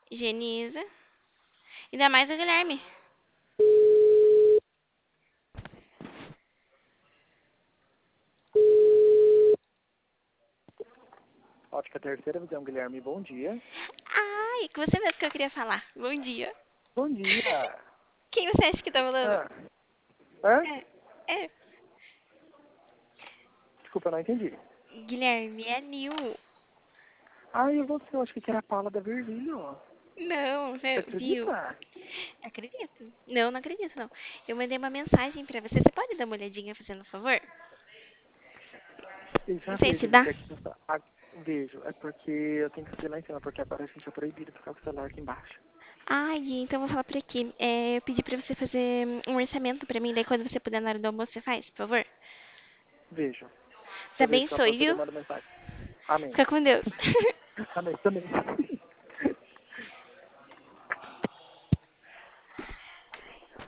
Higieniza. Ainda mais o Guilherme. Ótica Terceira Visão, Guilherme, bom dia. Ai, com você mesmo que eu queria falar. Bom dia. Bom dia. Quem você acha que tá falando? Ah, hã? É, é. Desculpa, eu não entendi. Guilherme, é Nil. Ah, e você? Eu acho que era a Paula da Virgílio. Não, Você é Nil. acredita? Acredito. Não, não acredito, não. Eu mandei uma mensagem pra você. Você pode dar uma olhadinha, fazendo um favor? Eu Não já sei se vejo, dá. amiga, aqui no vejo. É porque eu tenho que fazer lá em cima, porque agora a gente é proibido ficar com o celular aqui embaixo. Ai, então eu vou falar por aqui. Eu pedi pra você fazer um orçamento pra mim, daí quando você puder na hora do almoço, você faz, por favor? Vejo. Te Se eu vejo que eu abençoe, posso, eu viu? mando mensagem. Amém. Fica com Deus. Amém também.